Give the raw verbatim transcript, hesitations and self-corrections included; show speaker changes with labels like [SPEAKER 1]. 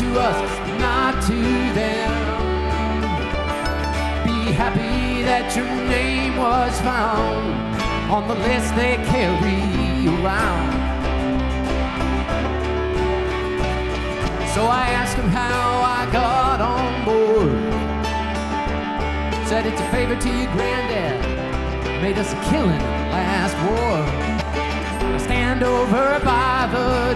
[SPEAKER 1] us, not to them. Be happy that your name was found on the list they carry around. So I asked him how I got on board. Said it's a favor to your granddad, made us a killing last war. I stand over by the